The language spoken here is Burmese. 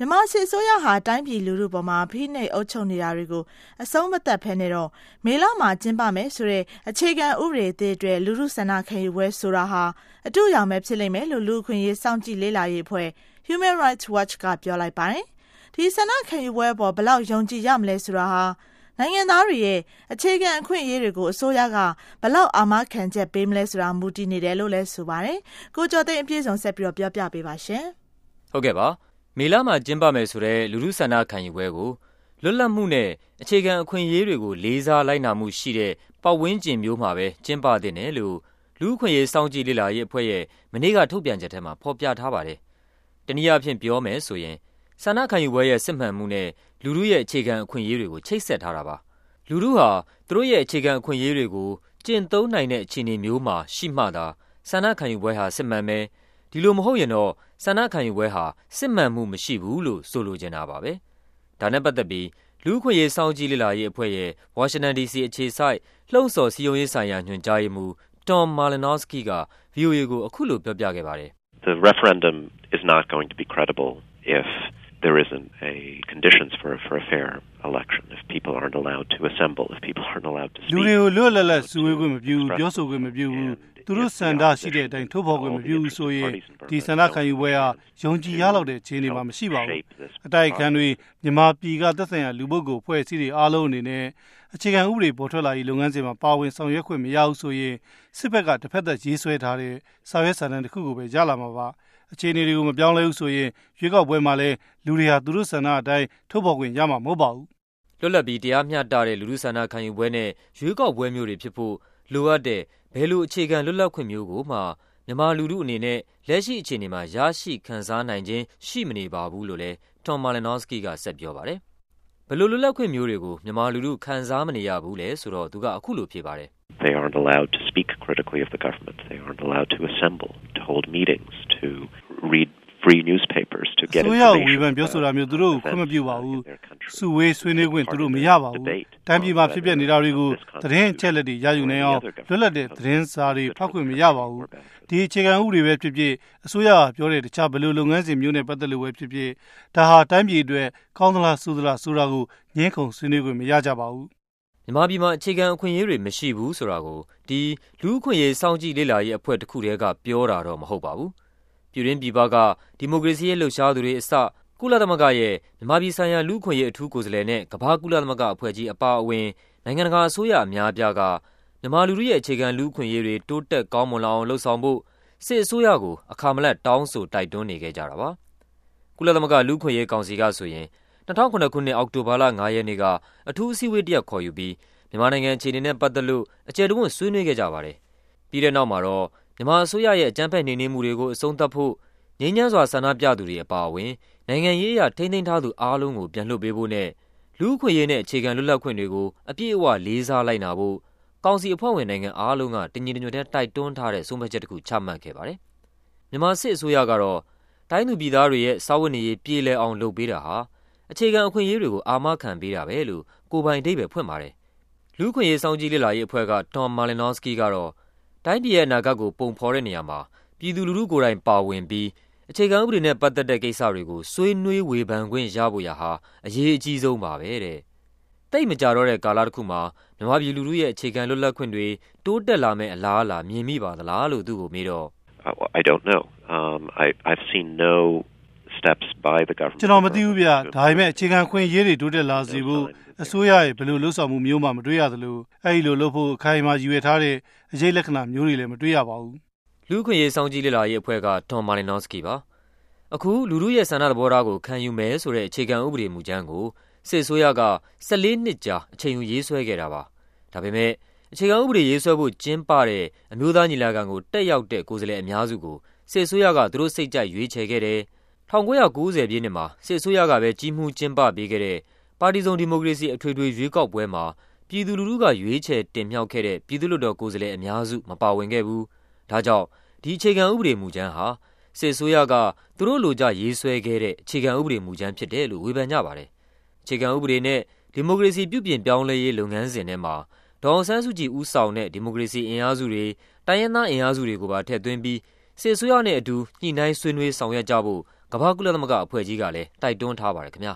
မြန်မာစစ်အစိုးရဟာတိုင်းပြည်လူထုပေါ်မှာဖိနှိပ်အုပ်ချုပ်နေတာတွေကိုအဆုံးမသတ်ဖဲနဲ့တော့မေလမှာကျင်းပမယ်ဆိုတဲ့အခြေခံဥပဒေအသစ်အတွက်လူထုဆန္ဒခံယူပွဲဆိုတာဟာအတူရောင်ပဲဖြစ်လိမ့်မယ်လို့လူ့အခွင့်အရေးစောင့်ကြည့်လေ့လာရေးအဖွဲ့ Human Rights Watch ကပြောလိုက်ပါတယ်။ဒီဆန္ဒခံယူပွဲပေါ်ဘယ်လောက်ယုံကြည်ရမလဲဆိုတာဟာနိုင်ငံသားတွေရဲ့အခြေခံအခွင့်အရေးတွေကိုအစိုးရကဘယ်လောက်အာမခံချက်ပေးမလဲဆိုတာမူတည်နေတယ်လို့လည်းဆိုပါတယ်။ကိုကျော်သိန်းအပြည့်စုံဆက်ပြီးပြောပြပေးပါရှင်။ဟုတ်ကဲ့ပါ။မေလမှာကျင်းပမယ်ဆိုတဲ့လူထုဆန္ဒခံယူပွဲကိုလွတ်လပ်မှုနဲ့အခြေခံအခွင့်အရေးတွေကိုလေးစားလိုက်နာမှုရှိတဲ့ပတ်ဝန်းကျင်မျိုးမှာပဲကျင်းပသင့်တယ်လို့လူ့အခွင့်အရေးစောင့်ကြည့်လေ့လာရေးအဖွဲ့ရဲ့မနေ့ကထုတ်ပြန်ချက်ထဲမှာဖော်ပြထားပါတယ်။တနည်းအားဖြင့်ပြောမယ်ဆိုရင်ဆန္ဒခံယူပွဲရဲ့စစ်မှန်မှုနဲ့လူထုရဲ့အခြေခံအခွင့်အရေးတွေကိုချိတ်ဆက်ထားတာပါ။လူထုဟာသူတို့ရဲ့အခြေခံအခွင့်အရေးတွေကိုကျင့်သုံးနိုင်တဲ့အခြေအနေမျိုးမှာရှိမှသာဆန္ဒခံယူပွဲဟာစစ်မှန်မယ်။ဒီလိုမဟုတ်ရင်တော့ဆန္ဒခံယူပွဲဟာစစ်မှန်မှုမရှိဘူးလို့ဆိုလိုချင်တာပါပဲ။ဒါနဲ့ပတ်သက်ပြီးလူ့အခွင့်အရေးစောင့်ကြည့်လေ့လာရေးအဖွဲ့ရဲ့ဝါရှင်တန် DC အခြေစိုက်လှုံ့ဆော်စည်းရုံးရေးဆိုင်ရာညွှန်ကြားရေးမှူး Tom Malinowski က VOA ကိုအခုလိုပြောပြခဲ့ပါတယ်။ The referendum is not going to be credible if there isn't conditions for a fair election, if people aren't allowed to assemble, if people aren't allowed to speak. လူတွေကိုလွတ်လပ်လပ်စုဝေးခွင့်မပြုဘူးပြောဆိုခွင့်မပြုဘူးသူတို့စံတာရှိတဲ့အတိုင်းထုတ်ဖော်ခွင့်မပြုဘူးဆိုရင်ဒီစံတာခံယူပွဲဟာယုံကြည်ရလောက်တဲ့အခြေအနေမှာမရှိပါဘူးအတိုက်အခံတွေမြန်မာပြည်ကသက်ဆိုင်ရာလူပုဂ္ဂိုလ်ဖွဲ့စည်းတွေအားလုံးအနေနဲ့အခြေခံဥပဒေပေါ်ထွက်လာရေးလုပ်ငန်းစဉ်မှာပါဝင်ဆောင်ရွက်ခွင့်မရဘူးဆိုရင်စစ်ဘက်ကတစ်ဖက်သက်ရေးဆွဲထားတဲ့စာရွက်စာတမ်းတစ်ခုကိုပဲရလာမှာပါအခြေအနေတွေကိုမပြောင်းလဲဘူးဆိုရင်ရွေးကောက်ပွဲမှာလည်းလူတွေဟာသူတို့ဆန္ဒအတိုင်းထုတ်ဖော်ခွင့်ရမှာမဟုတ်ပါဘူးလွတ်လပ်ပြီးတရားမျှတတဲ့လူထုဆန္ဒခံယူပွဲနဲ့ရွေးကောက်ပွဲမျိုးတွေဖြစ်ဖို့လိုအပ်တဲ့ဘယ်လိုအခြေခံလွတ်လပ်ခွင့်မျိုးကိုမှမြန်မာလူထုအနေနဲ့လက်ရှိအခြေအနေမှာရရှိခံစားနိုင်ခြင်းရှိမနေပါဘူးလို့လည်း Tom Malinowski ကဆက်ပြောပါတယ်။ဘယ်လိုလွတ်လပ်ခွင့်မျိုးတွေကိုမြန်မာလူထုခံစားမနေရဘူးလဲဆိုတော့သူကအခုလိုဖြေပါတယ်။ They aren't allowed to speak critically of the government. They aren't allowed to assemble, to hold meetings, to read free newspapers, to get information. ဝေဖန်ပြောဆိုတာမျိုးသူတို့ခွင့်မပြုပါဘူး။စုဝေးဆွေးနွေးခွင့်သူတို့မရပါဘူး။တိုင်းပြည်မှာဖြစ်ပျက်နေတာတွေကိုသတင်းအချက်အလက်တွေရယူနိုင်အောင်လွတ်လပ်တဲ့သတင်းစာတွေဖတ်ခွင့်မရပါဘူး။ဒီအခြေခံဥပဒေပဲဖြစ်ဖြစ်အစိုးရကပြောတဲ့တခြားဘယ်လိုလုပ်ငန်းစဉ်မျိုးနဲ့ပတ်သက်လို့ပဲဖြစ်ဖြစ်ဒါဟာတိုင်းပြည်အတွက်ကောင်းသလားဆိုးသလားဆိုတာကိုငြင်းခုန်ဆွေးနွေးခွင့်မရကြပါဘူး။မြန်မာပြည်မှာအခြေခံအခွင့်အရေးတွေမရှိဘူးဆိုတာကိုဒီလူ့အခွင့်အရေးစောင့်ကြည့်လေ့လာရေးအဖွဲ့တစ်ခုတည်းကပြောတာတော့မဟုတ်ပါဘူး။ပြည်တွင်းပြည်ပကဒီမိုကရေစီရေးလှုပ်ရှားသူတွေအစကုလသမဂ္ဂရဲ့မြန်မာပြည်ဆိုင်ရာလူ့အခွင့်အရေးအထူးကိုယ်စားလှယ်နဲ့ကမ္ဘာကုလသမဂ္ဂအဖွဲ့ကြီးအပါအဝင်နိုင်ငံတကာအစိုးရအများအပြားကမြန်မာလူထုရဲ့အခြေခံလူ့အခွင့်အရေးတွေတိုးတက်ကောင်းမွန်လာအောင်လှုံ့ဆော်ဖို့စစ်အစိုးရကိုအခါမလတ်တောင်းဆိုတိုက်တွန်းနေခဲ့ကြတာပါ။ကုလသမဂ္ဂလူ့အခွင့်အရေးကောင်စီကဆိုရင်2009ခုနှစ်အောက်တိုဘာလ9ရက်နေ့ကအထူးအစည်းအဝေးတစ်ရပ်ခေါ်ယူပြီးမြန်မာနိုင်ငံအခြေအနေနဲ့ပတ်သက်လို့အကျယ်တဝင့်ဆွေးနွေးခဲ့ကြပါတယ်။ပြီးတဲ့နောက်မှာတော့မြန်မာအစိုးရရဲ့အကြမ်းဖက်နှိမ်နင်းမှုတွေကိုအဆုံးသတ်ဖို့ငြိမ်းချမ်းစွာဆန္ဒပြသူတွေအပါအဝင်နိုင်ငံရေးအရထိန်းသိမ်းထားသူအားလုံးကိုပြန်လွှတ်ပေးဖို့နဲ့လူ့အခွင့်အရေးနဲ့အခြေခံလွတ်လပ်ခွင့်တွေကိုအပြည့်အဝလေးစားလိုက်နာဖို့ကောင်စီအဖွဲ့ဝင်နိုင်ငံအားလုံးကတညီတညွတ်တည်းတိုက်တွန်းထားတဲ့ဆုံးဖြတ်ချက်တစ်ခုချမှတ်ခဲ့ပါတယ်။မြန်မာစစ်အစိုးရကတော့တိုင်းသူပြည်သားတွေရဲ့စာဝတ်နေရေးပြည်လည်အောင်လုပ်ပေးတာဟာအခြေခံအခွင့်အရေးတွေကိုအာမခံပေးတာပဲလို့ကိုယ်ပိုင်အဓိပ္ပာယ်ဖွင့်ပါတယ်။လူ့အခွင့်အရေးစောင့်ကြည့်လေ့လာရေးအဖွဲ့က Tom Malinowski ကတော့တိုင်းပြည်ရဲ့အနာဂတ်ကိုပုံဖော်တဲ့နေရာမှာပြည်သူလူထုကိုယ်တိုင်ပါဝင်ပြီးအခြေခံဥပဒေနဲ့ပတ်သက်တဲ့ကိစ္စတွေကိုဆွေးနွေးဝေဖန်ခွင့်ရဖို့ရာဟာအရေးအကြီးဆုံးပါပဲတဲ့။တိတ်မကြတော့တဲ့ကာလတစ်ခုမှာမြန်မာပြည်လူထုရဲ့အခြေခံလွတ်လပ်ခွင့်တွေတိုးတက်လာမယ့်အလားအလာမြင်မိပါသလားလို့သူ့ကိုမေးတော့ I don't know. I've seen no steps by the government. ကျွန်တော်မသိဘူးဗျ။ဒါပေမဲ့အခြေခံခွင့်ရေးတွေတိုးတက်လာစေဖို့အစိုးရရဲ့ဘယ်လိုလှုပ်ဆောင်မှုမျိုးမှမတွေ့ရသလိုအဲဒီလိုလုပ်ဖို့အခိုင်အမာရည်ရွယ်ထားတဲ့အရေးလက္ခဏာမျိုးတွေလည်းမတွေ့ရပါဘူး။လူ့အခွင့်အရေးစောင့်ကြည့်လေ့လာရေးအဖွဲ့က Tom Malinowski ပါ။အခုလူထုရဲ့ဆန္ဒသဘောထားကိုခံယူမယ်ဆိုတဲ့အခြေခံဥပဒေမူကြမ်းကိုစစ်အစိုးရက14နှစ်ကြာအချိန်ယူရေးဆွဲခဲ့တာပါ။ဒါပေမဲ့အခြေခံဥပဒေရေးဆွဲဖို့ကျင်းပတဲ့အမျိုးသားညီလာခံကိုတက်ရောက်တဲ့ကိုယ်စားလှယ်အများစုကိုစစ်အစိုးရကသူတို့စိတ်ကြိုက်ရွေးချယ်ခဲ့တယ်။1990ပြည့်နှစ်မှာစစ်အစိုးရကပဲကြီးမှုကျင်းပပေးခဲ့တဲ့ပါတီစုံဒီမိုကရေစီအထွေထွေရွေးကောက်ပွဲမှာပြည်သူလူထုကရွေးချယ်တင်မြှောက်ခဲ့တဲ့ပြည်သူ့လွှတ်တော်ကိုယ်စားလှယ်အများစုမပါဝင်ခဲ့ဘူး။ဒါကြောင့်ဒီအခြေခံဥပဒေမူကြမ်းဟာစစ်အစိုးရကသူတို့လိုကြရေးဆွဲခဲ့တဲ့အခြေခံဥပဒေမူကြမ်းဖြစ်တယ်လို့ဝေဖန်ကြပါတယ်။အခြေခံဥပဒေနဲ့ဒီမိုကရေစီပြုပြင်ပြောင်းလဲရေးလုပ်ငန်းစဉ်ထဲမှာဒေါ်အောင်ဆန်းစုကြည်ဦးဆောင်တဲ့ဒီမိုကရေစီအင်အားစုတွေတိုင်းရင်းသားအင်အားစုတွေကိုပါထည့်သွင်းပြီးစစ်အစိုးရနဲ့အတူညှိနှိုင်းဆွေးနွေးဆောင်ရွက်ကြဖို့ကမ္ဘာကုလသမဂ္ဂအဖွဲ့ကြီးကလည်းတိုက်တွန်းထားပါတယ်ခင်ဗျာ